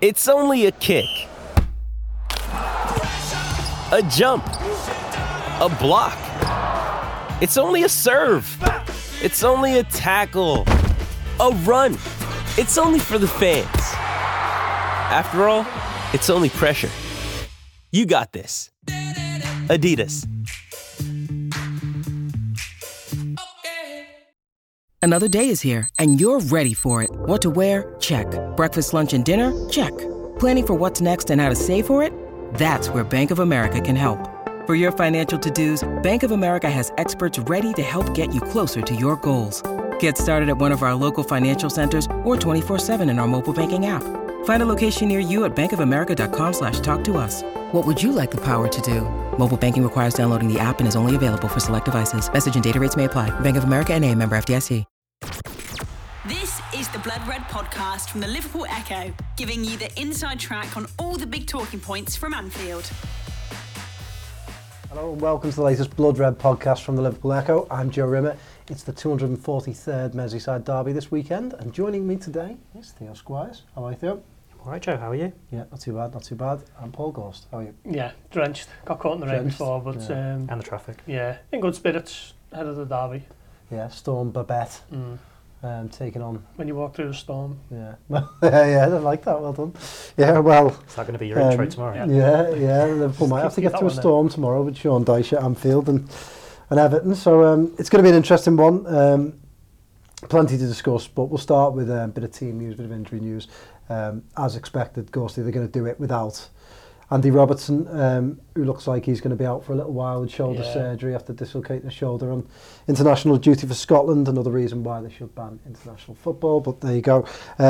It's only a kick, a jump, a block. It's only a serve. It's only a tackle, a run. It's only for the fans. After all, it's only pressure. You got this. Adidas. Another day is here, and you're ready for it. What to wear? Check. Breakfast, lunch, and dinner? Check. Planning for what's next and how to save for it? That's where Bank of America can help. For your financial to-dos, Bank of America has experts ready to help get you closer to your goals. Get started at one of our local financial centers or 24/7 in our mobile banking app. Find a location near you at bankofamerica.com/talktous. What would you like the power to do? Mobile banking requires downloading the app and is only available for select devices. Message and data rates may apply. Bank of America N.A., member FDIC. This is the Blood Red podcast from the Liverpool Echo, giving you the inside track on all the big talking points from Anfield. Hello and welcome to the latest Blood Red podcast from the Liverpool Echo. I'm Joe Rimmer. It's the 243rd Merseyside derby this weekend, and joining me today is Theo Squires. How are you, Theo? All right, Joe, how are you? Yeah, not too bad, not too bad. I'm Paul Gorst. How are you? Yeah, drenched. Got caught in the rain before, but... Yeah. And the traffic. Yeah, in good spirits ahead of the derby. Yeah, Storm Babette taking on... When you walk through the storm. Yeah, yeah, I like that, well done. Yeah, well... Is that going to be your intro tomorrow? Yeah, Liverpool might have to get through a storm tomorrow with Sean Dyche at Anfield and Everton, so it's going to be an interesting one. Plenty to discuss, but we'll start with a bit of team news, a bit of injury news. As expected, Gorsty, they're going to do it without Andy Robertson, who looks like he's going to be out for a little while with shoulder surgery after dislocating his shoulder on international duty for Scotland. Another reason why they should ban international football, but there you go.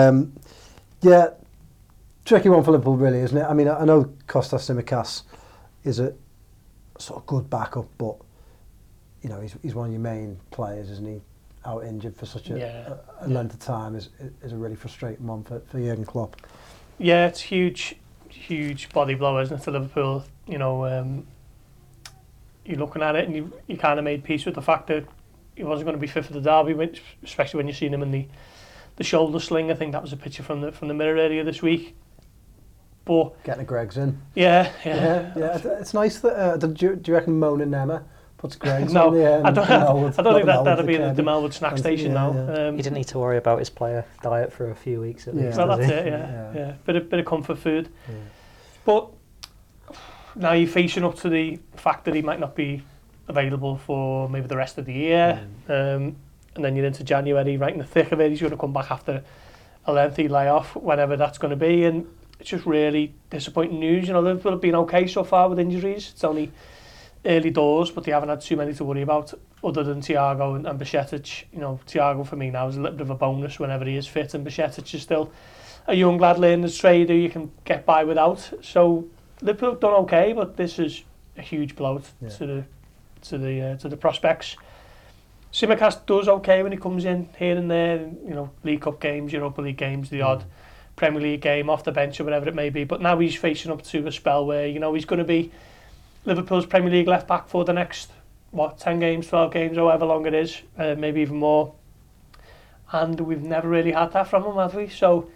Yeah, tricky one for Liverpool, really, isn't it? I mean, I know Kostas Tsimikas is a sort of good backup, but you know, he's one of your main players, isn't he? Out injured for such a length of time is a really frustrating one for Jurgen Klopp. Yeah, it's huge body blow, isn't it, to Liverpool? You know, you're looking at it and you kind of made peace with the fact that he wasn't going to be fit for the derby, especially when you've seen him in the shoulder sling. I think that was a picture from the Mirror area this week. But getting a Greggs in. Yeah. It's nice that. Do you reckon Mona Nema puts Greggs no, on the I don't think that'll be the Melwood snack station now. He didn't need to worry about his player diet for a few weeks at least. Well, that's it. Yeah. Bit of comfort food. Yeah. But now you're facing up to the fact that he might not be available for maybe the rest of the year, and then you're into January, right in the thick of it. He's going to come back after a lengthy layoff, whenever that's going to be, and it's just really disappointing news. You know, Liverpool have been okay so far with injuries. It's only early doors, but they haven't had too many to worry about other than Thiago and Bajcetic. You know, Thiago for me now is a little bit of a bonus whenever he is fit, and Bajcetic is still a young lad learning his trade who you can get by without. So Liverpool have done okay, but this is a huge blow to the prospects. Tsimikas does okay when he comes in here and there, you know, League Cup games, Europa League games, the odd Premier League game off the bench or whatever it may be. But now he's facing up to a spell where, you know, he's going to be Liverpool's Premier League left back for the next 10 games, 12 games, however long it is, maybe even more. And we've never really had that from him, have we? So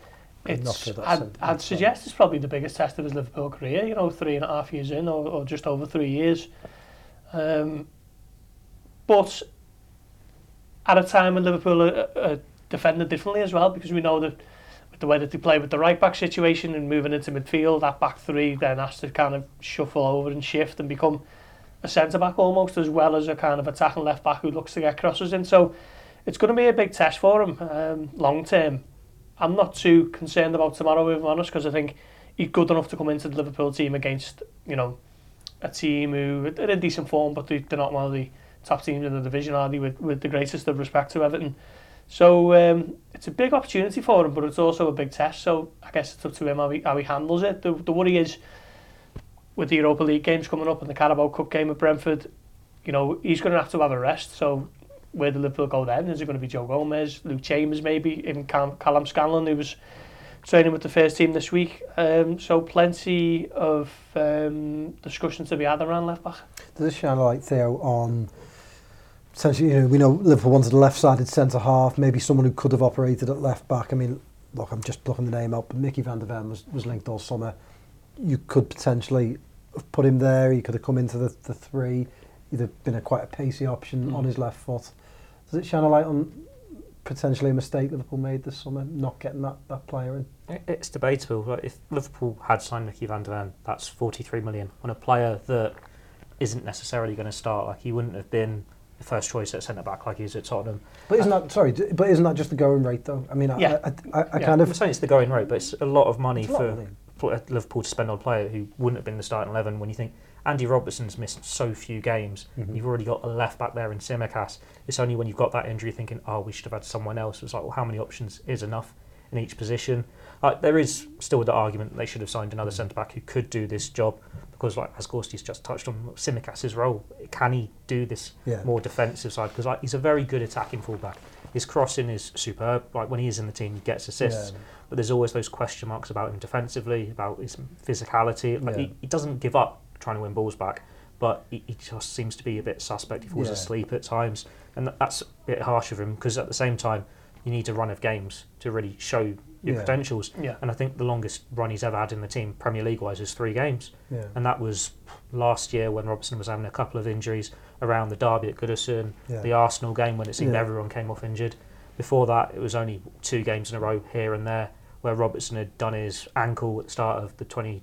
I'd suggest it's probably the biggest test of his Liverpool career, you know, 3.5 years in, or just over 3 years. But at a time when Liverpool are defending differently as well, because we know that with the way that they play with the right back situation and moving into midfield, that back three then has to kind of shuffle over and shift and become a centre back almost, as well as a kind of attacking left back who looks to get crosses in. So it's going to be a big test for him long term. I'm not too concerned about tomorrow, if I'm honest, because I think he's good enough to come into the Liverpool team against, you know, a team who are in decent form, but they're not one of the top teams in the division, are they, with the greatest of respect to Everton. So it's a big opportunity for him, but it's also a big test. So I guess it's up to him how he handles it. The worry is, with the Europa League games coming up and the Carabao Cup game at Brentford, you know, he's going to have a rest. So where do Liverpool go then? Is it going to be Joe Gomez, Luke Chambers maybe, even Callum Scanlon, who was training with the first team this week? So plenty of discussion to be had around left back. Does this shine a light, Theo, on essentially, you know, we know Liverpool wanted a left-sided centre half, maybe someone who could have operated at left back. I mean, look, I'm just looking the name up, but Mickey van der Ven was linked all summer. You could potentially have put him there. He could have come into the 3. He'd have been quite a pacey option on his left foot. Does it shine a light on potentially a mistake Liverpool made this summer, not getting that player in? It's debatable. Like, if Liverpool had signed Mickey van der Ven, that's 43 million on a player that isn't necessarily going to start. Like, he wouldn't have been the first choice at centre back like he is at Tottenham. But isn't that just the going rate though? I mean, yeah. I kind of. I'm saying it's the going rate, but it's a lot of money for Liverpool to spend on a player who wouldn't have been the starting 11 when you think Andy Robertson's missed so few games. You've already got a left back there in Tsimikas. It's only when you've got that injury thinking, oh, we should have had someone else. It's like, well, how many options is enough in each position? There is still the argument that they should have signed another centre back who could do this job, because, like as Gorsty's just touched on, Tsimikas' role, can he do this more defensive side? Because he's a very good attacking fullback. His crossing is superb. Like, when he is in the team, he gets assists. Yeah. But there's always those question marks about him defensively, about his physicality. Like, he doesn't give up trying to win balls back, but he just seems to be a bit suspect. He falls asleep at times, and that's a bit harsh of him, because at the same time you need a run of games to really show your potentials. And I think the longest run he's ever had in the team, Premier League wise, is 3 games, and that was last year when Robertson was having a couple of injuries around the derby at Goodison, the Arsenal game when it seemed everyone came off injured. Before that, it was only 2 games in a row here and there where Robertson had done his ankle at the start of the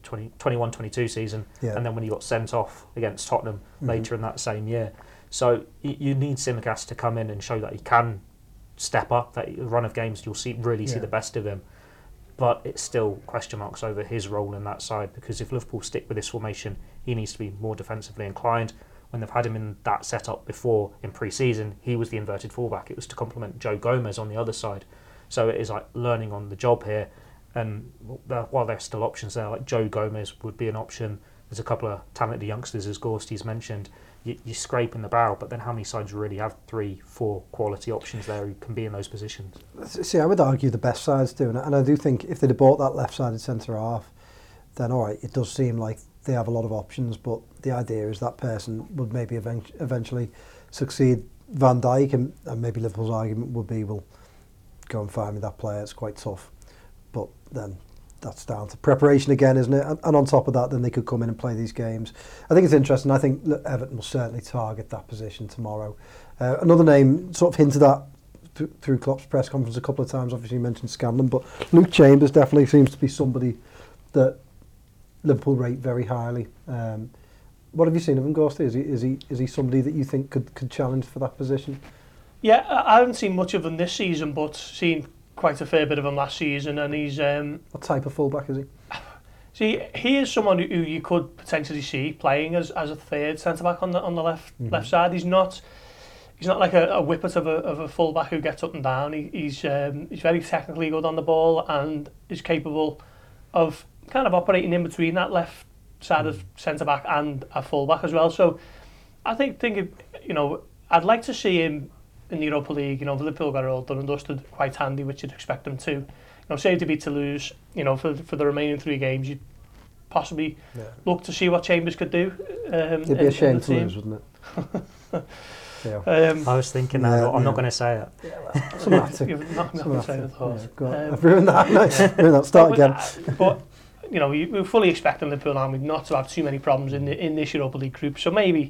21-22 season, and then when he got sent off against Tottenham later in that same year. So you need Tsimikas to come in and show that he can step up, that run of games you'll really see the best of him. But it's still question marks over his role in that side, because if Liverpool stick with this formation, he needs to be more defensively inclined. When they've had him in that setup before in pre-season, he was the inverted fullback. It was to complement Joe Gomez on the other side. So it is like learning on the job here. And while there's still options there, like Joe Gomez would be an option. There's a couple of talented youngsters, as Gorsty's mentioned. You're scraping the barrel, but then how many sides really have 3-4 quality options there who can be in those positions? See, I would argue the best sides do, and I do think if they'd have bought that left-sided centre-half, then all right, it does seem like they have a lot of options, but the idea is that person would maybe eventually succeed Van Dijk, and maybe Liverpool's argument would be, well, go and find me that player, it's quite tough. But then that's down to preparation again, isn't it? And on top of that, then they could come in and play these games. I think it's interesting. I think Everton will certainly target that position tomorrow. Another name sort of hinted at through Klopp's press conference a couple of times, obviously you mentioned Scanlon, but Luke Chambers definitely seems to be somebody that Liverpool rate very highly. What have you seen of him, Gorsty? Is he somebody that you think could challenge for that position? Yeah, I haven't seen much of him this season, but seen quite a fair bit of him last season, and he's... what type of fullback is he? See, he is someone who you could potentially see playing as a third centre-back on the left side. He's not like a whippet of a fullback who gets up and down. He's very technically good on the ball and is capable of kind of operating in between that left side of centre-back and a fullback as well. So I think I'd like to see him in the Europa League. Liverpool got it all done and dusted quite handy, which you'd expect them to. Say to beat Toulouse, for the remaining 3 games, you'd possibly look to see what Chambers could do. It'd be a shame to lose, wouldn't it? I was thinking that, I'm not going to say it. You're not going to say it, I've ruined that. Start again. But we fully expect Liverpool Army not to have too many problems in this Europa League group. So maybe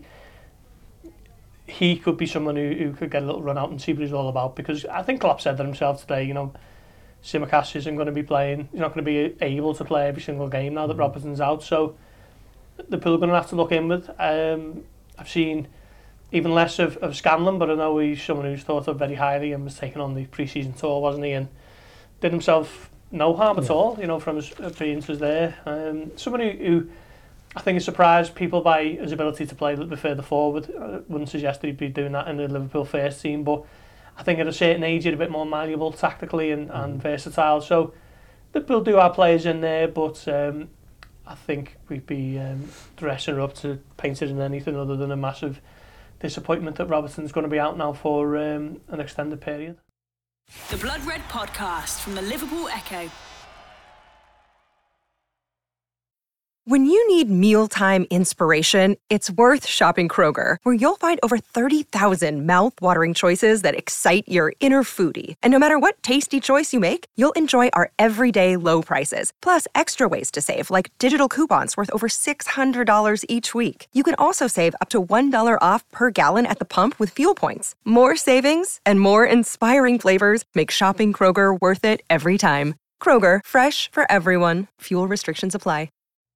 he could be someone who could get a little run out and see what he's all about, because I think Klopp said that himself today. Tsimikas isn't going to be playing. He's not going to be able to play every single game now that Robertson's out. So Liverpool are going to have to look inward. I've seen even less of Scanlon, but I know he's someone who's thought of very highly and was taken on the pre-season tour, wasn't he? And did himself no harm at all, from his appearances there. Someone who I think has surprised people by his ability to play a little bit further forward. I wouldn't suggest that he'd be doing that in the Liverpool first team, but I think at a certain age you're a bit more malleable tactically and versatile. So Liverpool do have players in there, but I think we'd be dressing her up to paint it in anything other than a massive disappointment that Robertson's going to be out now for an extended period. The Blood Red Podcast from the Liverpool Echo. When you need mealtime inspiration, it's worth shopping Kroger, where you'll find over 30,000 mouth-watering choices that excite your inner foodie. And no matter what tasty choice you make, you'll enjoy our everyday low prices, plus extra ways to save, like digital coupons worth over $600 each week. You can also save up to $1 off per gallon at the pump with fuel points. More savings and more inspiring flavors make shopping Kroger worth it every time. Kroger, fresh for everyone. Fuel restrictions apply.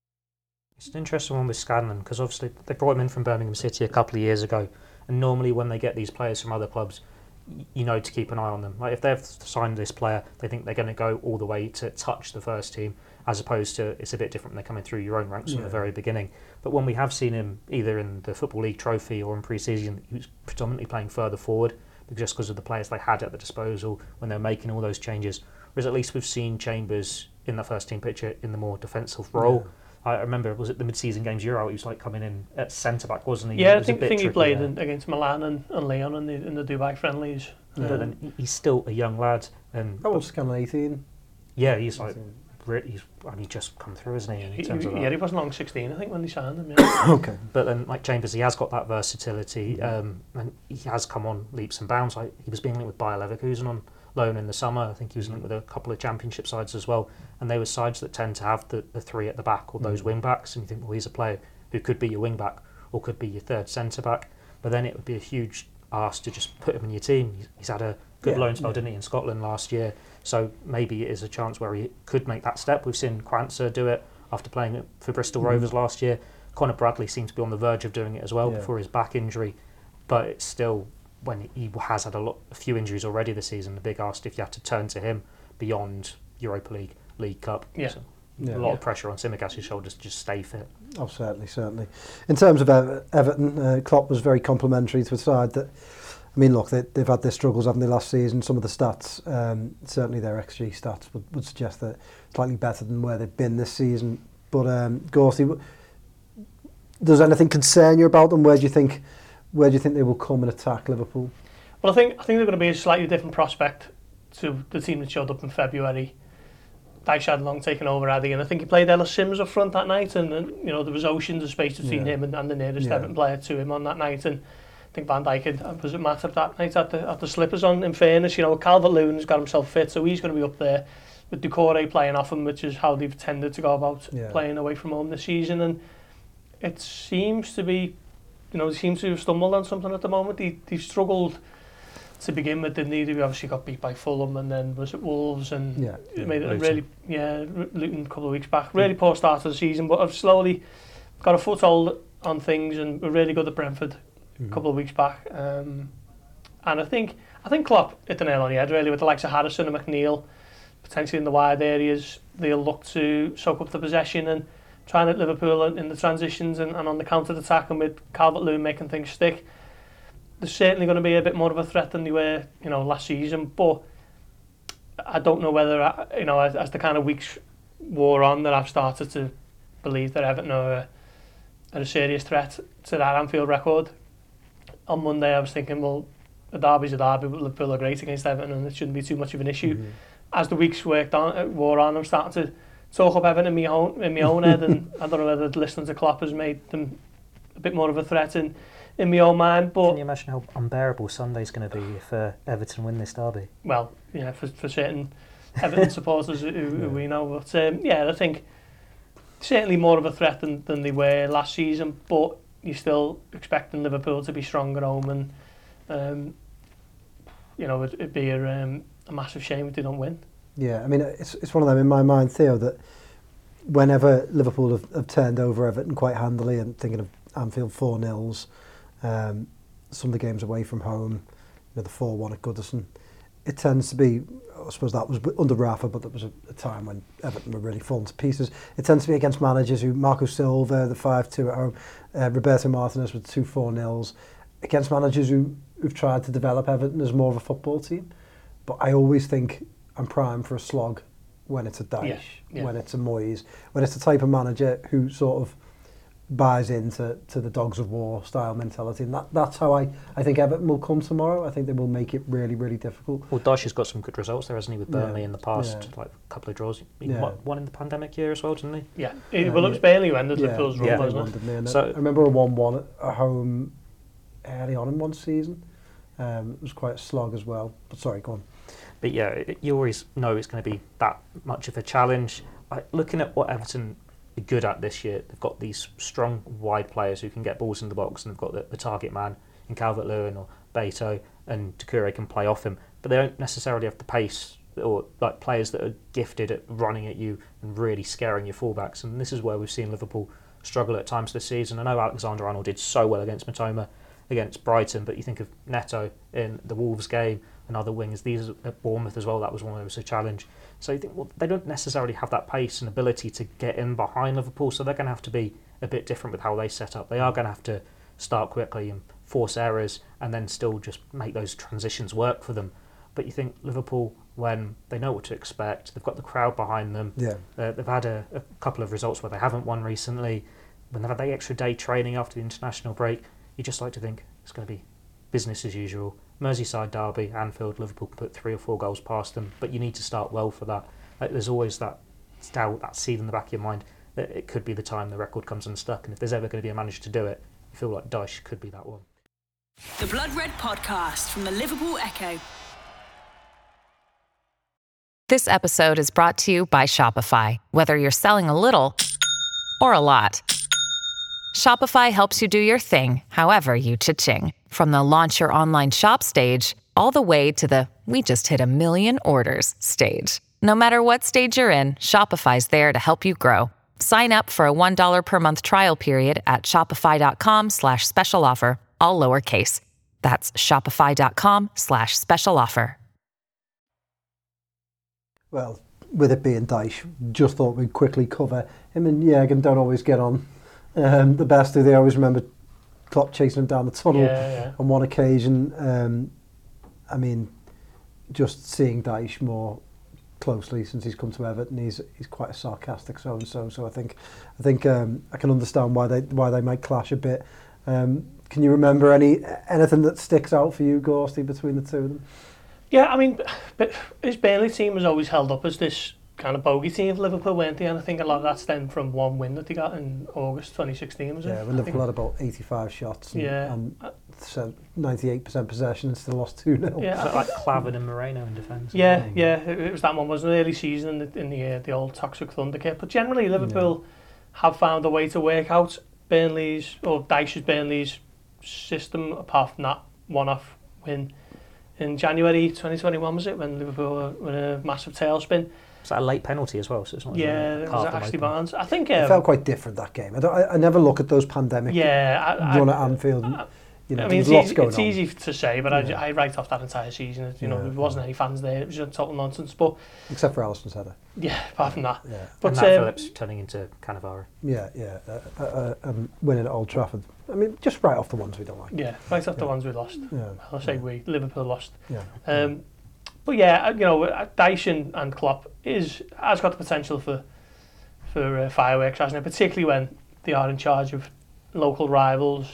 It's an interesting one with Scanlon, because obviously they brought him in from Birmingham City a couple of years ago, and normally when they get these players from other clubs, you know to keep an eye on them. Like if they've signed this player, they think they're going to go all the way to touch the first team, as opposed to it's a bit different when they're coming through your own ranks from the very beginning. But when we have seen him either in the Football League Trophy or in pre-season, he was predominantly playing further forward, just because of the players they had at the disposal when they were making all those changes. Whereas at least we've seen Chambers in the first team picture in the more defensive role. Yeah. I remember, was it the mid-season games Euro? He was like coming in at centre-back, wasn't he? Yeah, I think he played against Milan and Lyon in the Dubai friendlies. But then he's still a young lad. And how old's Scanlon, 18? Yeah, he's like, he's only just come through, isn't he? In terms of that. Yeah, he wasn't long 16, I think, when they signed him. Yeah. Okay. But then, like Chambers, he has got that versatility, and he has come on leaps and bounds. Like he was being linked with Bayer Leverkusen on loan in the summer. I think he was linked with a couple of championship sides as well, and they were sides that tend to have the three at the back or those wing backs, and you think, well, he's a player who could be your wing back or could be your third centre back, but then it would be a huge ask to just put him in your team. He's had a good loan spell, didn't he, in Scotland last year, so maybe it is a chance where he could make that step. We've seen Kwanzaa do it after playing for Bristol Rovers last year. Conor Bradley seemed to be on the verge of doing it as well before his back injury, but it's still, when he has had a few injuries already this season, the big ask if you had to turn to him beyond Europa League, League Cup. Yeah. So a lot of pressure on Tsimikas' shoulders to just stay fit. Oh, certainly. In terms of Everton, Klopp was very complimentary to a side that, I mean, look, they've had their struggles, haven't they, last season? Some of the stats, certainly their XG stats would suggest that slightly better than where they've been this season. But Gorsty, does anything concern you about them? Where do you think they will come and attack Liverpool? Well, I think they're going to be a slightly different prospect to the team that showed up in February. Dyche had long taken over, Addy, and I think he played Ellis Sims up front that night, and you know there was oceans of space between him and the nearest Everton player to him on that night. And I think Van Dijk was it Matip that night at the slippers on. In fairness, you know, Calvert-Lewin's got himself fit, so he's going to be up there with Doucouré playing off him, which is how they've tended to go about playing away from home this season. And it seems to be, you know, they seem to have stumbled on something at the moment. They've struggled to begin with, didn't they? They obviously got beat by Fulham, and then was it Wolves, and made it Luton a couple of weeks back. Really poor start to the season, but I've slowly got a foothold on things, and we're really good at Brentford a couple of weeks back. And I think Klopp hit the nail on the head really with the likes of Harrison and McNeil, potentially in the wide areas. They'll look to soak up the possession and try and hit Liverpool in the transitions and on the counter attack, and with Calvert-Lewin making things stick. They're certainly going to be a bit more of a threat than they were, you know, last season. But I don't know whether, you know, as the kind of weeks wore on, that I've started to believe that Everton are a serious threat to that Anfield record. On Monday, I was thinking, well, a derby's a derby, but Liverpool are great against Everton, and it shouldn't be too much of an issue. As the weeks wore on, I'm starting to talk up Everton in my own head, and I don't know whether listening to Klopp has made them a bit more of a threat in my own mind. But can you imagine how unbearable Sunday's going to be if Everton win this derby? Well, yeah, for certain Everton supporters who we know. But I think certainly more of a threat than they were last season. But you're still expecting Liverpool to be strong at home, and you know, it'd be a massive shame if they don't win. Yeah, I mean, it's one of them in my mind, Theo, that whenever Liverpool have turned over Everton quite handily, and thinking of Anfield 4-0s, some of the games away from home, you know, the 4-1 at Goodison, it tends to be, I suppose that was under Rafa, but there was a time when Everton were really falling to pieces. It tends to be against managers who, Marco Silva, the 5-2 at home, Roberto Martinez with 2 4-0s, against managers who've tried to develop Everton as more of a football team. But I always think I'm primed for a slog when it's a Dyche, when it's a Moyes, when it's the type of manager who sort of buys into the dogs of war style mentality, and that's how I think Everton will come tomorrow. I think they will make it really, really difficult. Well, Dyche has got some good results there, hasn't he, with Burnley in the past, like a couple of draws. He won in the pandemic year as well, didn't he? Yeah, well, it was Burnley who ended Liverpool's run, wasn't it? So I remember a 1-1 at home early on in one season. It was quite a slog as well. But sorry, go on. But yeah, you always know it's going to be that much of a challenge. Looking at what Everton are good at this year, they've got these strong, wide players who can get balls in the box, and they've got the target man in Calvert-Lewin or Beto, and Doucouré can play off him. But they don't necessarily have the pace or like players that are gifted at running at you and really scaring your fullbacks. And this is where we've seen Liverpool struggle at times this season. I know Alexander-Arnold did so well against Matoma, against Brighton, but you think of Neto in the Wolves game and other wings. These at Bournemouth as well, that was one that was a challenge. So you think, well, they don't necessarily have that pace and ability to get in behind Liverpool, so they're going to have to be a bit different with how they set up. They are going to have to start quickly and force errors and then still just make those transitions work for them. But you think Liverpool, when they know what to expect, they've got the crowd behind them, they've had a couple of results where they haven't won recently, when they've had the extra day training after the international break, you just like to think it's going to be business as usual. Merseyside derby, Anfield, Liverpool can put 3 or 4 goals past them, but you need to start well for that. There's always that doubt, that seed in the back of your mind that it could be the time the record comes unstuck, and if there's ever going to be a manager to do it, you feel like Dyche could be that one. The Blood Red Podcast from the Liverpool Echo. This episode is brought to you by Shopify. Whether you're selling a little or a lot, Shopify helps you do your thing, however you cha-ching. From the launch your online shop stage, all the way to the we just hit 1 million orders stage. No matter what stage you're in, Shopify's there to help you grow. Sign up for a $1 per month trial period at shopify.com/special offer, all lowercase. That's shopify.com/special offer. Well, with it being Dyche, just thought we'd quickly cover him and Jürgen don't always get on the best. They always remember Klopp chasing him down the tunnel on one occasion. I mean, just seeing Dyche more closely since he's come to Everton, he's quite a sarcastic so-and-so. So I think I can understand why they might clash a bit. Can you remember anything that sticks out for you, Gorsty, between the two of them? Yeah, I mean, but his Burnley team was always held up as this kind of bogey team of Liverpool, weren't they? And I think a lot of that stemmed from one win that they got in August 2016, was it? Yeah, when Liverpool had about 85 shots and 98% possession and still lost 2-0. Yeah, like Klavan and Moreno in defence. Yeah, it was that one, wasn't it? Early season in the old Toxic Thunder kit. But generally, Liverpool have found a way to work out Dyche's Burnley's system, apart from that one-off win in January 2021, was it, when Liverpool were in a massive tailspin. Was that a late penalty as well? So it's not it was Ashley Barnes. I think it felt quite different, that game. I never look at those pandemic run at Anfield. And, I mean, it's easy to say, but I write off that entire season. There wasn't any fans there. It was just total nonsense. But except for Alisson's header. Yeah, apart from that. Yeah. But Matt Phillips turning into Cannavaro. Winning at Old Trafford. I mean, just right off the ones we don't like. Yeah, right off the ones we lost. Yeah. I'll say Liverpool lost. Yeah. But yeah, Dyche and Klopp has got the potential for fireworks, hasn't it? Particularly when they are in charge of local rivals.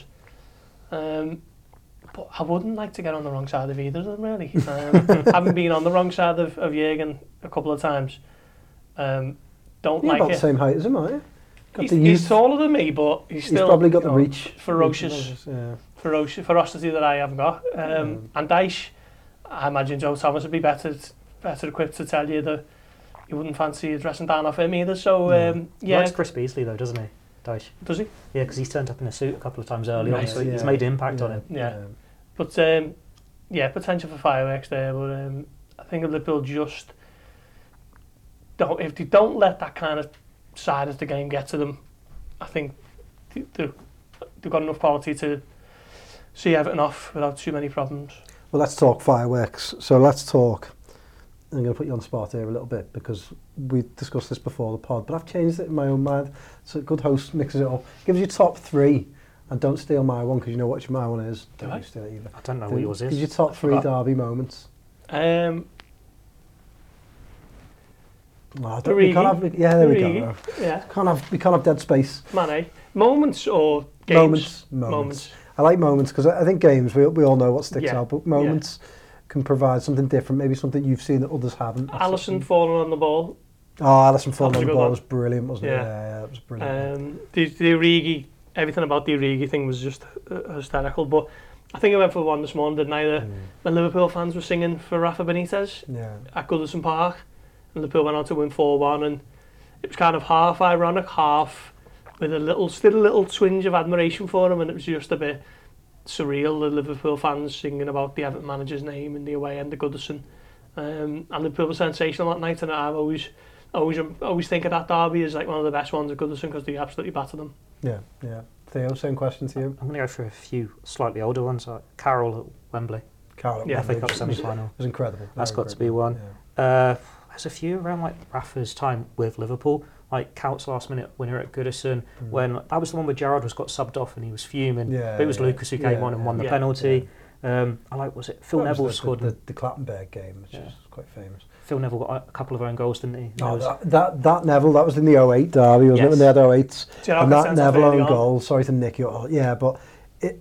But I wouldn't like to get on the wrong side of either of them, really. Having been on the wrong side of Jürgen a couple of times, don't You're like about it. the same height as him, aren't you? He's taller than me, but he's still probably got the reach. Ferocious ferocity that I haven't got. And Dyche, I imagine Joe Thomas would be better equipped to tell you that you wouldn't fancy dressing down off him either. So He likes Chris Beasley though, doesn't he, Dyche? Does he? Yeah, because he's turned up in a suit a couple of times early on, so he's made an impact on him. Yeah. But potential for fireworks there. But I think Liverpool just if they don't let that kind of side of the game get to them, I think they've got enough quality to see Everton off without too many problems. Well, let's talk fireworks. So let's talk. I'm going to put you on the spot here a little bit because we discussed this before the pod, but I've changed it in my own mind. So a good host mixes it up, gives you top 3, and don't steal my one because you know what my one is. Don't you steal it either. I don't know what yours is. Gives you top 3 derby moments. We can't have, yeah, there we go. Yeah. We can't have dead space. Mane. Moments or games? Moments. I like moments because I think games, we all know what sticks out, but moments can provide something different, maybe something you've seen that others haven't. Alisson falling on the ball. Oh, Alisson falling on the ball was brilliant, wasn't it? Yeah, it was brilliant. The Origi, everything about the Origi thing was just hysterical, but I think I went for one this morning, didn't I? The Liverpool fans were singing for Rafa Benitez at Goodison Park, and Liverpool went on to win 4-1, and it was kind of half ironic, half with still a little twinge of admiration for him, and it was just a bit surreal, the Liverpool fans singing about the Everton manager's name in the away end of Goodison. And Liverpool was sensational that night, and I've always think of that derby as like one of the best ones at Goodison because they absolutely battered them. Yeah. Theo, same question to you. I'm going to go for a few slightly older ones, like Carroll at Wembley. FA Cup semi-final. It was incredible. That's got to be one. Yeah. There's a few around like Rafa's time with Liverpool, like Count's last minute winner at Goodison, when that was the one where Gerrard got subbed off and he was fuming. But it was Lucas who came on and won the penalty. Was it Phil Neville scored the Clattenburg game, which is quite famous. Phil Neville got a couple of own goals, didn't he? That Neville, that was in the 08 derby, wasn't it? When they had 08s. And that Neville own goal, sorry to nick you, but it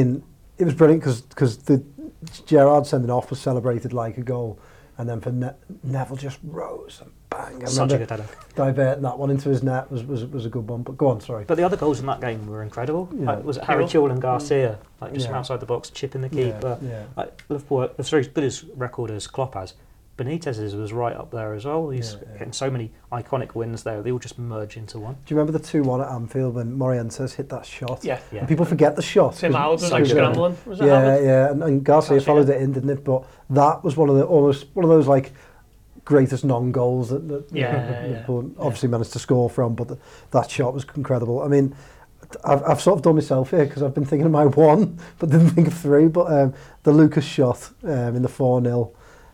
was brilliant because the Gerrard sending off was celebrated like a goal, and then for Neville just rose and bang. Such a good header. Diverting that one into his net was a good one. But go on, sorry. But the other goals in that game were incredible. Was it Harry Chilwell and Garcia, just from outside the box, chipping the keeper? Liverpool, as very good as record as Klopp has, Benitez's was right up there as well. He's getting so many iconic wins there. They all just merge into one. Do you remember the 2-1 at Anfield when Morientes hit that shot? Yeah. And people forget the shot. Tim Howard was like scrambling. Was it and Garcia followed it in, didn't it? But that was one of those like greatest non-goals that Liverpool obviously managed to score from. But that shot was incredible. I mean, I've sort of done myself here because I've been thinking of my one, but didn't think of three. But the Lucas shot in the 4-0.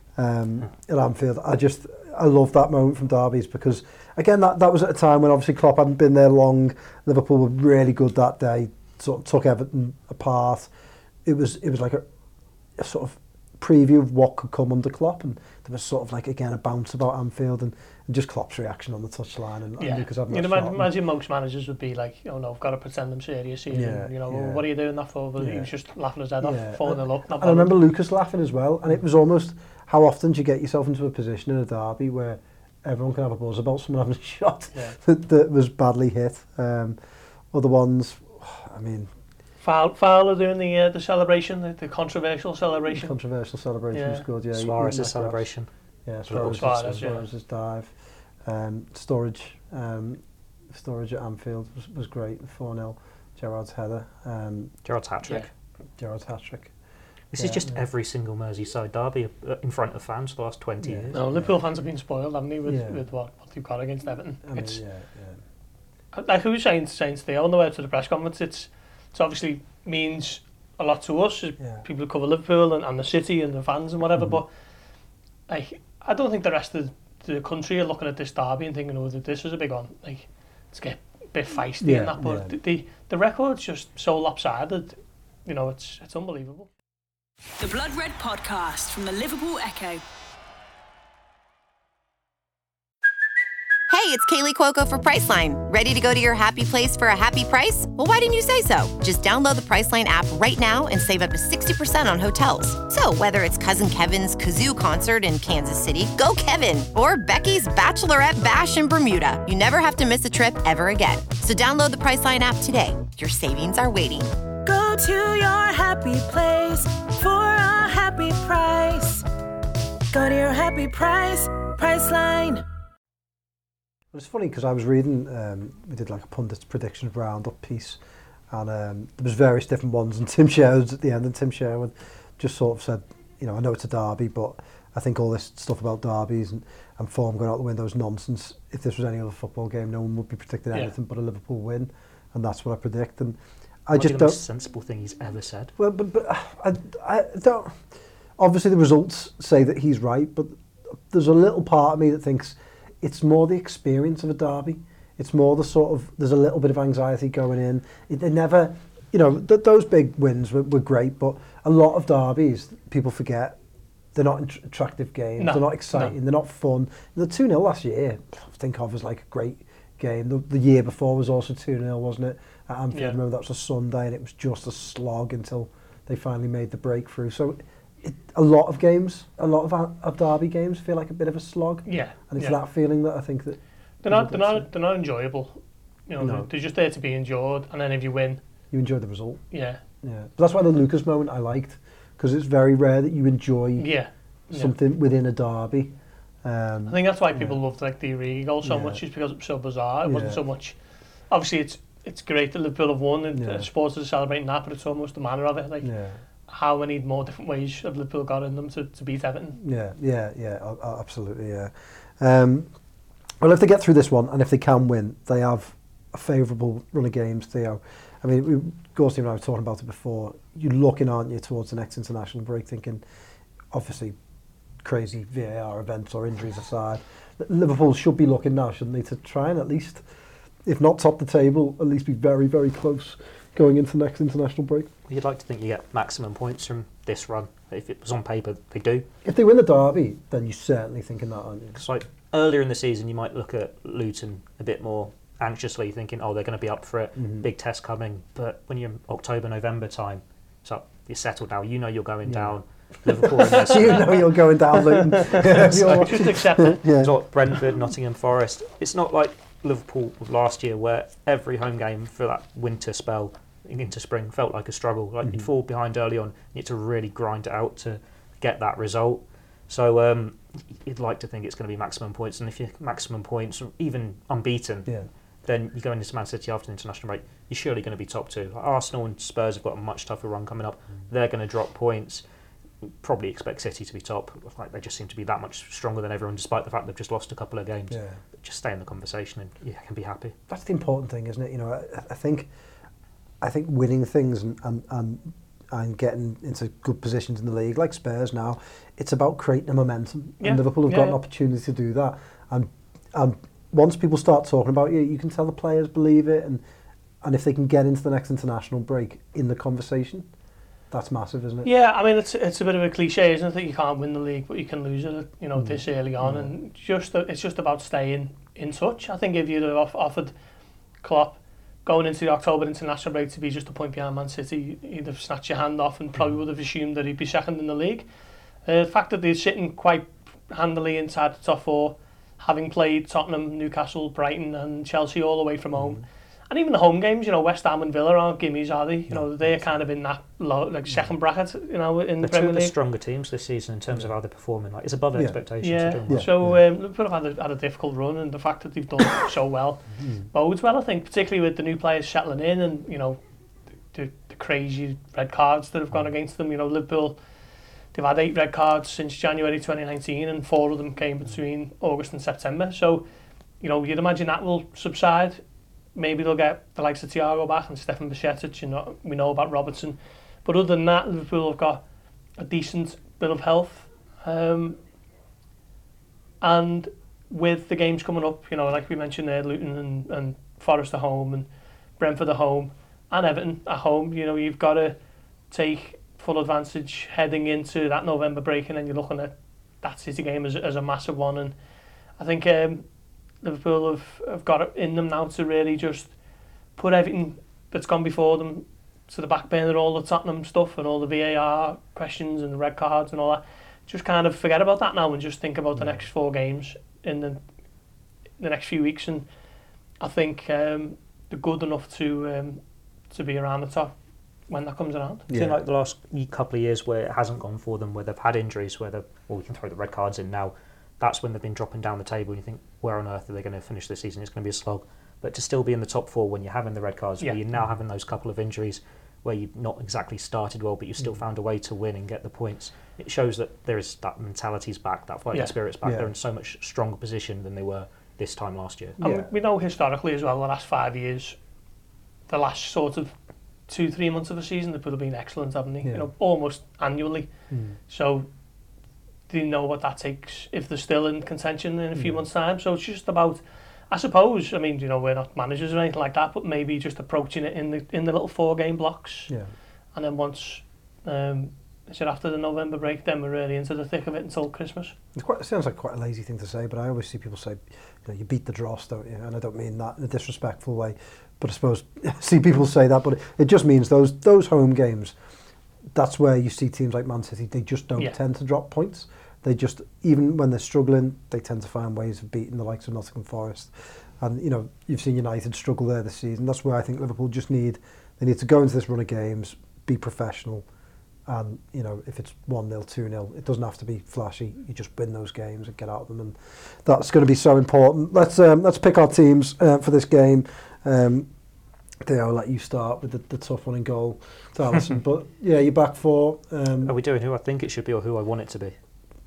At Anfield, I love that moment from derbies because again that was at a time when obviously Klopp hadn't been there long. Liverpool were really good that day, sort of took Everton apart. It was like a sort of preview of what could come under Klopp, and there was sort of like again a bounce about Anfield and just Klopp's reaction on the touchline and Lucas having that shot. Imagine most managers would be like, oh no, I've got to pretend I'm serious here. What are you doing that for? But he was just laughing his head off, 4-0 up. And I remember Lucas laughing as well, and it was almost, how often do you get yourself into a position in a derby where everyone can have a buzz about someone having a shot that was badly hit? Other ones, I mean... Fowler doing the celebration, the controversial celebration. Controversial celebration was good, Suarez's celebration. Yeah, Suarez's dive. Storage at Anfield was great, 4-0. Gerrard's header. Gerrard's hat-trick. Gerrard's hat-trick. This is just every single Merseyside derby in front of fans for the last 20 years. No, Liverpool fans have been spoiled, haven't they, with what they've got against Everton. Like who was saying to Theo on the way to the press conference, it's obviously means a lot to us as people who cover Liverpool and the city and the fans and whatever, but like I don't think the rest of the country are looking at this derby and thinking, oh, this was a big one. Like, let's get a bit feisty and that, but the record's just so lopsided, it's unbelievable. The Blood Red Podcast from the Liverpool Echo. Hey, it's Kaylee Cuoco for Priceline. Ready to go to your happy place for a happy price? Well, why didn't you say so? Just download the Priceline app right now and save up to 60% on hotels. So whether it's Cousin Kevin's Kazoo Concert in Kansas City, go Kevin, or Becky's Bachelorette Bash in Bermuda, you never have to miss a trip ever again. So download the Priceline app today. Your savings are waiting. Go to your happy place for a happy price. Go to your happy price, Priceline. It was funny because I was reading, we did like a pundit's predictions roundup piece, and there was various different ones, and Tim Sherwood at the end, and Tim Sherwood just sort of said, I know it's a derby, but I think all this stuff about derbies and form going out the window is nonsense. If this was any other football game, no one would be predicting anything but a Liverpool win, and that's what I predict. And I just don't. The most sensible thing he's ever said. Well, but I don't. Obviously, the results say that he's right, but there's a little part of me that thinks it's more the experience of a derby. It's more the sort of, there's a little bit of anxiety going in. They never, those big wins were great, but a lot of derbies, people forget, they're not attractive games. No, they're not exciting. They're not fun. The 2-0 last year, I think of as like a great game. The year before was also 2-0, wasn't it? At Anfield, I remember that was a Sunday, and it was just a slog until they finally made the breakthrough. So a lot of games, a lot of derby games feel like a bit of a slog. Yeah. And it's that feeling that I think that they're not enjoyable. You know, they're just there to be enjoyed, and then if you win, you enjoy the result. Yeah. But that's why the Lucas moment I liked, because it's very rare that you enjoy something within a derby. I think that's why people loved like the Origi goal so much, is because it was so bizarre. It wasn't so much. Obviously, it's great that Liverpool have won, and supporters are celebrating that, but it's almost the manner of it. Like, how many more different ways have Liverpool got in them to beat Everton? Absolutely, well, if they get through this one, and if they can win, they have a favourable run of games, Theo. I mean, Gorsty and I were talking about it before. You're looking, aren't you, towards the next international break, thinking, obviously, crazy VAR events or injuries aside, Liverpool should be looking now, shouldn't they, to try and at least, if not top the table, at least be very, very close going into the next international break. You'd like to think you get maximum points from this run. If it was on paper, they do. If they win the derby, then you're certainly thinking that, aren't you? Because like earlier in the season, you might look at Luton a bit more anxiously, thinking, oh, they're going to be up for it, big test coming. But when you're in October, November time, so you're settled now. You know you're going down. Liverpool in there. You know you're going down, Luton. Just accept it. It's like Brentford, Nottingham Forest. It's not like Liverpool last year, where every home game for that winter spell into spring felt like a struggle. Like you'd fall behind early on, you had to really grind it out to get that result. So you'd like to think it's going to be maximum points, and if you're maximum points, even unbeaten, then you go into Man City after the international break, you're surely going to be top two. Arsenal and Spurs have got a much tougher run coming up. They're going to drop points. Probably expect City to be top. Like they just seem to be that much stronger than everyone, despite the fact they've just lost a couple of games. But just stay in the conversation, and you can be happy. That's the important thing, isn't it? You know, I think winning things and getting into good positions in the league, like Spurs now, it's about creating a momentum. And Liverpool have got an opportunity to do that. And once people start talking about you can tell the players believe it, and if they can get into the next international break in the conversation, that's massive, isn't it? Yeah, I mean, it's a bit of a cliche, isn't it, that you can't win the league, but you can lose it, this early on, and it's just about staying in touch. I think if you'd have offered Klopp going into the October international break to be just a point behind Man City, he'd have snatched your hand off and probably would have assumed that he'd be second in the league. The fact that they're sitting quite handily inside the top four, having played Tottenham, Newcastle, Brighton and Chelsea all away from home, and even the home games, West Ham and Villa aren't gimmies, are they? They're kind of in that low, like second bracket, in the Premier League. Two of the stronger teams this season in terms of how they're performing. Like, it's above expectations. So Liverpool have had a difficult run, and the fact that they've done so well bodes well, I think, particularly with the new players settling in, and the crazy red cards that have gone against them. Liverpool, they've had 8 red cards since January 2019, and 4 of them came between August and September. So you'd imagine that will subside. Maybe they'll get the likes of Thiago back and Stefan Bajcetic, we know about Robertson. But other than that, Liverpool have got a decent bit of health. And with the games coming up, like we mentioned there, Luton and Forest at home, and Brentford at home, and Everton at home, you've got to take full advantage heading into that November break, and then you're looking at that City game as a massive one. And I think Liverpool have got it in them now to really just put everything that's gone before them to the back burner, all the Tottenham stuff and all the VAR questions and the red cards and all that. Just kind of forget about that now and just think about the next 4 games in the next few weeks. And I think they're good enough to be around the top when that comes around. I feel like the last couple of years where it hasn't gone for them, where they've had injuries, where we can throw the red cards in now, that's when they've been dropping down the table, and you think, where on earth are they going to finish this season? It's going to be a slog. But to still be in the top 4 when you're having the red cards, where you're now having those couple of injuries, where you've not exactly started well, but you've still found a way to win and get the points, it shows that there is that mentality's back, that fighting spirit's back. They're in so much stronger position than they were this time last year. And we know historically as well, the last 5 years, the last sort of 2-3 months of the season, they've been excellent, haven't they? Almost annually. So they know what that takes if they're still in contention in a few months' time. So it's just about, I suppose, we're not managers or anything like that, but maybe just approaching it in the little 4-game blocks. And then once the I said after the November break, then we're really into the thick of it until Christmas. It sounds like quite a lazy thing to say, but I always see people say, you beat the dross, don't you? And I don't mean that in a disrespectful way, but I suppose I see people say that, but it just means those home games, that's where you see teams like Man City, they just don't tend to drop points. They just, even when they're struggling, they tend to find ways of beating the likes of Nottingham Forest. And, you've seen United struggle there this season. That's where I think Liverpool they need to go into this run of games, be professional, and, if it's 1-0, 2-0, it doesn't have to be flashy. You just win those games and get out of them, and that's going to be so important. Let's pick our teams for this game. Theo, I'll let you start with the tough one in goal to Alisson. But, yeah, you're back four. Are we doing who I think it should be or who I want it to be?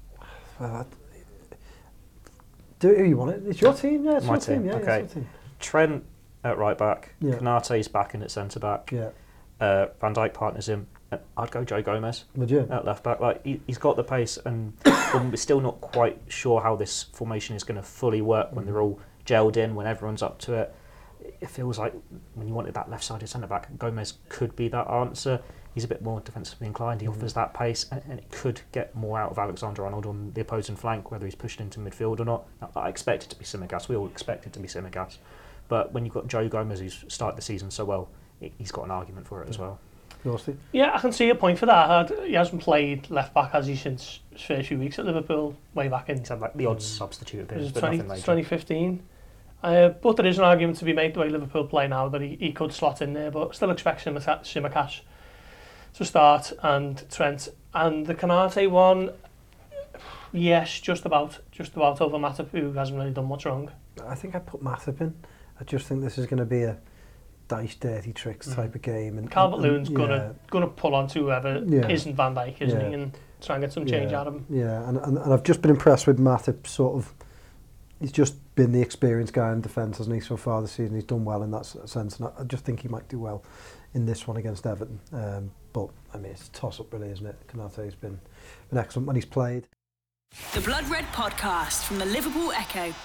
Do who you want it. It's your team, yeah. It's My your team, yeah. Okay. It's your team. Trent at right back. Yeah. Kanate's back in at centre back. Yeah. Van Dijk partners him. I'd go Joe Gomez. Would you? At left back. Like he's got the pace, and we're still not quite sure how this formation is going to fully work when they're all gelled in, when everyone's up to it. It feels like when you wanted that left-sided centre back, Gomez could be that answer. He's a bit more defensively inclined. He offers that pace, and it could get more out of Alexander-Arnold on the opposing flank, whether he's pushed into midfield or not. Now, I expect it to be Tsimikas. We all expect it to be Tsimikas. But when you've got Joe Gomez, who's started the season so well, he's got an argument for it as well. Yeah, I can see a point for that. He hasn't played left back, has he, since his first few weeks at Liverpool, way back in. He's had like the odd substitute appearance, but 20, nothing major. 2015. But there is an argument to be made the way Liverpool play now that he could slot in there, but still expect Tsimikas to start, and Trent. And the Konate one, yes, just about over Matip, who hasn't really done much wrong. I think I put Matip in. I just think this is going to be a dice dirty tricks type of game. And Calvert-Lewin's gonna pull on to whoever isn't Van Dijk, isn't he, and try and get some change out of him. Yeah, and I've just been impressed with Matip. Sort of, he's just been the experienced guy in defence, hasn't he, so far this season. He's done well in that sense, and I just think he might do well in this one against Everton. But I mean, it's a toss-up, really, isn't it? Konate's been excellent when he's played. The Blood Red Podcast from the Liverpool Echo.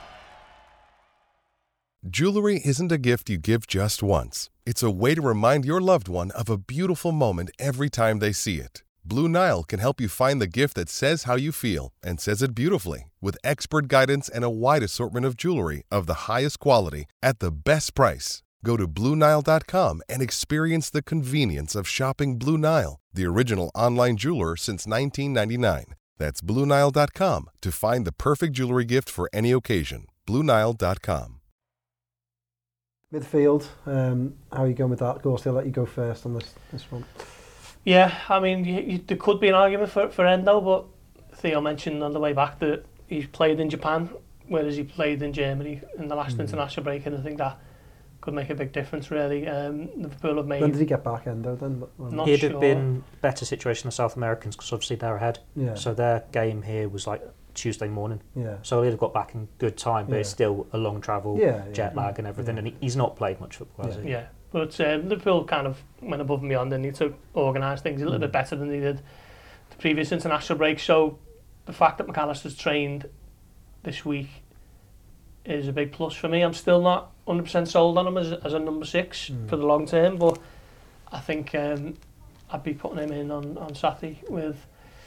Jewelry isn't a gift you give just once. It's a way to remind your loved one of a beautiful moment every time they see it. Blue Nile can help you find the gift that says how you feel and says it beautifully, with expert guidance and a wide assortment of jewelry of the highest quality at the best price. Go to BlueNile.com and experience the convenience of shopping Blue Nile, the original online jeweler since 1999. That's BlueNile.com to find the perfect jewelry gift for any occasion. BlueNile.com. Midfield, how are you going with that? Gorsty, I'll let you go first on this one. Yeah, I mean, there could be an argument for Endo, but Theo mentioned on the way back that he's played in Japan, whereas he played in Germany in the last international break, and I think that could make a big difference, really. Liverpool have made... When did he get back, Endo, then? Not He'd sure. have been better situation than the South Americans, because obviously they're ahead. Yeah. So their game here was like Tuesday morning. Yeah. So he'd have got back in good time, but it's still a long travel, jet lag and everything, and he's not played much football, has he? Yeah, but Liverpool kind of went above and beyond, and need to organise things a little bit better than they did the previous international break. So the fact that McAllister's trained this week is a big plus for me. I'm still not 100% sold on him as a number 6 for the long term, but I think I'd be putting him in on Saturday with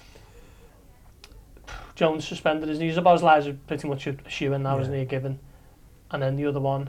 Jones suspended. His knees, about lies are pretty much a shoe-in now, isn't he, a given? And then the other one,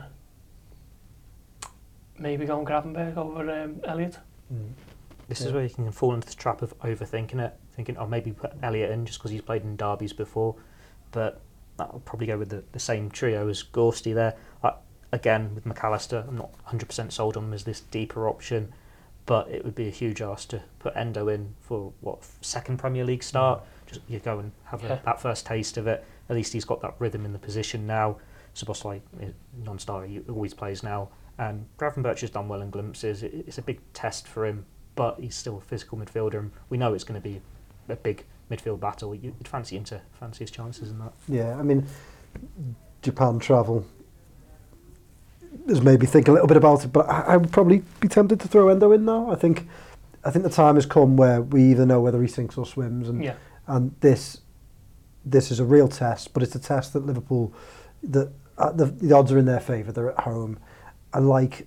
maybe going Gravenberch over Elliott. This is where you can fall into the trap of overthinking it, thinking, oh, maybe put Elliott in just because he's played in derbies before, but I'll probably go with the same trio as Gorsty there. Again, with McAllister, I'm not 100% sold on him as this deeper option, but it would be a huge ask to put Endo in for, second Premier League start? Just you go and have that first taste of it. At least he's got that rhythm in the position now. Szoboszlai, non-starter, he always plays now. And Gravenberch has done well in glimpses. It's a big test for him, but he's still a physical midfielder, and we know it's going to be a big midfield battle. You'd fancy his chances in that. Yeah, I mean, Japan travel has made me think a little bit about it, but I would probably be tempted to throw Endo in now. I think the time has come where we either know whether he sinks or swims, and this is a real test, but it's a test that Liverpool, the odds are in their favour. They're at home, and like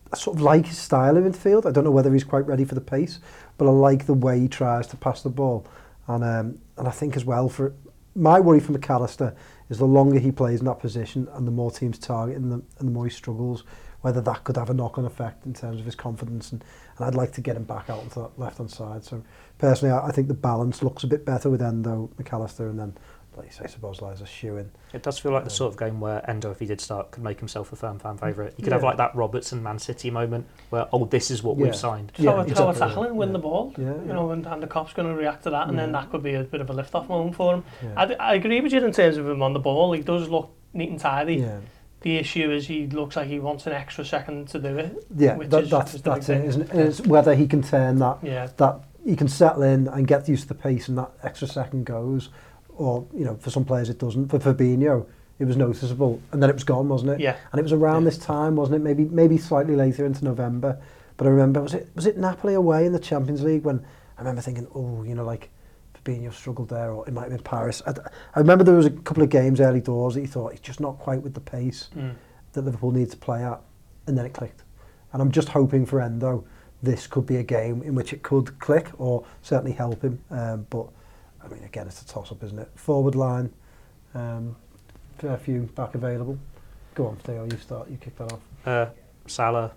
sort of like his style of midfield. I don't know whether he's quite ready for the pace, but I like the way he tries to pass the ball. And I think as well, for my worry for McAllister is the longer he plays in that position and the more teams target him and the more he struggles, whether that could have a knock-on effect in terms of his confidence. And I'd like to get him back out onto that left-hand side. So personally, I think the balance looks a bit better with Endo, McAllister, and then, like you say, Szoboszlai's a shoe-in. It does feel like the sort of game where Endo, if he did start, could make himself a firm fan favourite. You could have like that Robertson Man City moment where, this is what we've signed. So tackling, win the ball, you know, and the Kop's going to react to that, and then that could be a bit of a lift-off moment for him. Yeah. I agree with you in terms of him on the ball. He does look neat and tidy. Yeah. The issue is he looks like he wants an extra second to do it. Yeah, that's it, isn't it? And it's whether he can turn that, that he can settle in and get used to the pace and that extra second goes, or, you know, for some players it doesn't. For Fabinho, it was noticeable, and then it was gone, wasn't it? Yeah. And it was around this time, wasn't it? Maybe slightly later into November. But I remember, was it Napoli away in the Champions League when I remember thinking, like, Fabinho struggled there, or it might have been Paris. I remember there was a couple of games early doors that you thought he's just not quite with the pace that Liverpool need to play at, and then it clicked. And I'm just hoping for Endo, this could be a game in which it could click, or certainly help him. But I mean, again, it's a toss-up, isn't it? Forward line, fair few back available. Go on, Theo, you kick that off. Salah,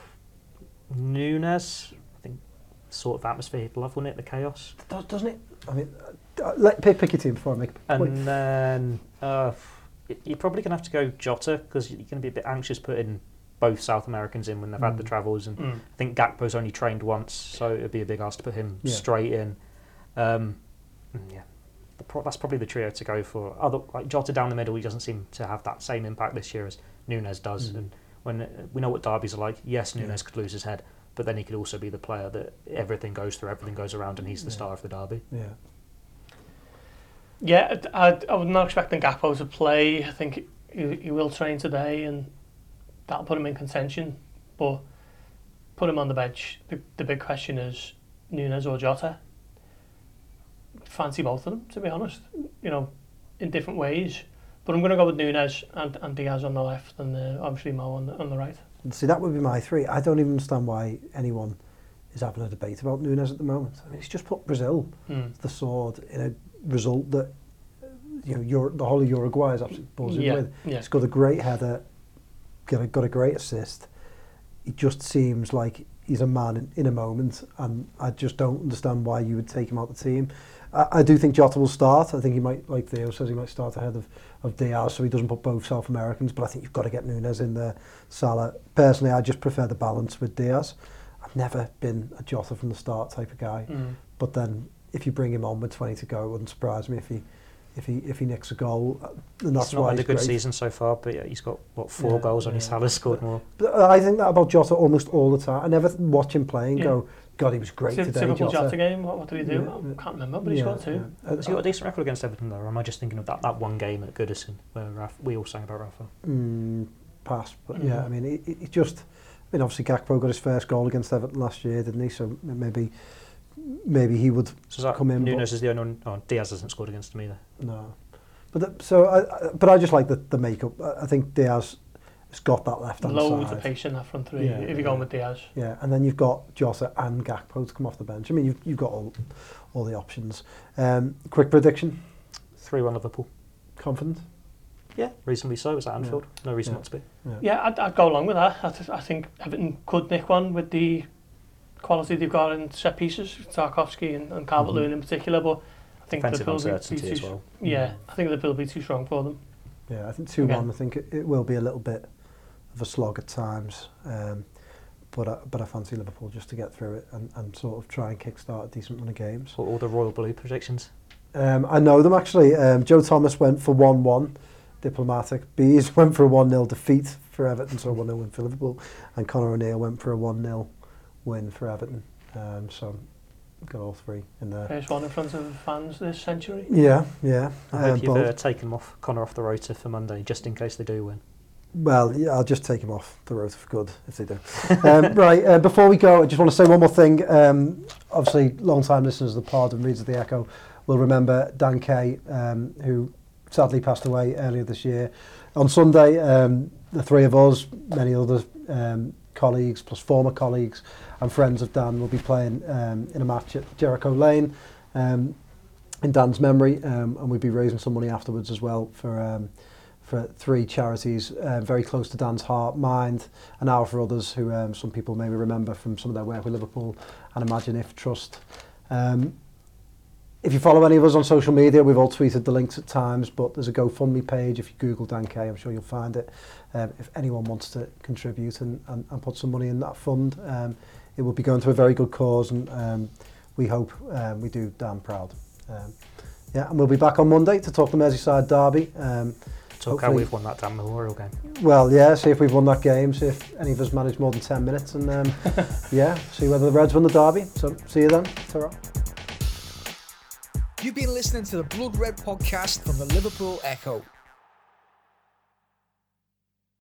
Nunes. I think sort of atmosphere he'd love, wouldn't it? The chaos, doesn't it? I mean, pick your team before I make a point. And then you're probably going to have to go Jota, because you're going to be a bit anxious putting both South Americans in when they've had the travels, and I think Gakpo's only trained once, so it'd be a big ask to put him straight in. That's probably the trio to go for. Like Jota down the middle, he doesn't seem to have that same impact this year as Nunes does. And when we know what derbies are like, yes, Nunes could lose his head, but then he could also be the player that everything goes through, everything goes around, and he's the star of the derby. Yeah, I was not expecting Gakpo to play. I think he will train today, and that'll put him in contention. But put him on the bench. The big question is Nunes or Jota. Fancy both of them, to be honest. You know, in different ways. But I'm going to go with Nunes and Diaz on the left, and obviously Mo on the right. See, that would be my three. I don't even understand why anyone is having a debate about Nunes at the moment. I mean, he's just put Brazil to the sword in a result that, you know, the whole of Uruguay is absolutely buzzing with. He's got a great header, got a great assist. It just seems like he's a man in a moment, and I just don't understand why you would take him out of the team. I do think Jota will start. I think he might, like Theo says, he might start ahead of Diaz, so he doesn't put both South Americans, but I think you've got to get Nunes in there. Salah. Personally, I just prefer the balance with Diaz. I've never been a Jota from the start type of guy, but then if you bring him on with 20 to go, it wouldn't surprise me if he nicks a goal. And that's he's not had a good season so far, but he's got 4 goals on his Salah scored more. But I think that about Jota almost all the time. I never watch him play and go, God, he was great today. Typical Jota game. What did he do? I can't remember, but he scored 2. Has he got a decent record against Everton though, or am I just thinking of that one game at Goodison where we all sang about Rafa? Pass, but yeah, I mean, it just. I mean, obviously Gakpo got his first goal against Everton last year, didn't he? So maybe he would come in. Nunes is the only one. Oh, Diaz hasn't scored against him either. No, but I just like the makeup. I think Diaz has got that left hand side. Loads of pace in that front three. If you're going with Diaz. Yeah, and then you've got Jota and Gakpo to come off the bench. I mean, you've got all the options. Quick prediction. 3-1 Liverpool. Confident. Yeah, reasonably so. It's at Anfield. No reason not to be. Yeah, I'd go along with that. I think Everton could nick one with the quality they've got in set pieces, Tarkowski and Calvert-Lewin in particular. But I think defensive uncertainty as well. Yeah, I think Liverpool will be too strong for them. Yeah, I think 2-1. I think it will be a little bit of a slog at times, but I fancy Liverpool just to get through it and sort of try and kickstart a decent run of games. All the Royal Blue predictions. I know them actually. Joe Thomas went for 1-1. Diplomatic. Bees went for a 1-0 defeat for Everton, so 1-0 win for Liverpool, and Conor O'Neill went for a 1-0 win for Everton. So got all three in there. First one in front of fans this century. Yeah. I hope you've taken Conor off the rota for Monday, just in case they do win. Well, yeah, I'll just take him off the rota for good if they do. Right, before we go, I just want to say one more thing. Obviously, long-time listeners of the pod and readers of the Echo will remember Dan Kay, who sadly passed away earlier this year. On Sunday, the three of us, many others, colleagues, plus former colleagues and friends of Dan, will be playing in a match at Jericho Lane in Dan's memory, and we'll be raising some money afterwards as well for 3 charities very close to Dan's heart, Mind, and Hour for Others, who some people maybe remember from some of their work with Liverpool, and Imagine If Trust. If you follow any of us on social media, we've all tweeted the links at times, but there's a GoFundMe page. If you Google Dan Kay, I'm sure you'll find it. If anyone wants to contribute and put some money in that fund, it will be going to a very good cause, and we hope we do Dan proud. And we'll be back on Monday to talk the Merseyside derby. Talk how we've won that damn Memorial game. Well, yeah, see if we've won that game, see if any of us managed more than 10 minutes, and see whether the Reds won the derby. So, see you then. Ta-ra. You've been listening to the Blood Red podcast from the Liverpool Echo.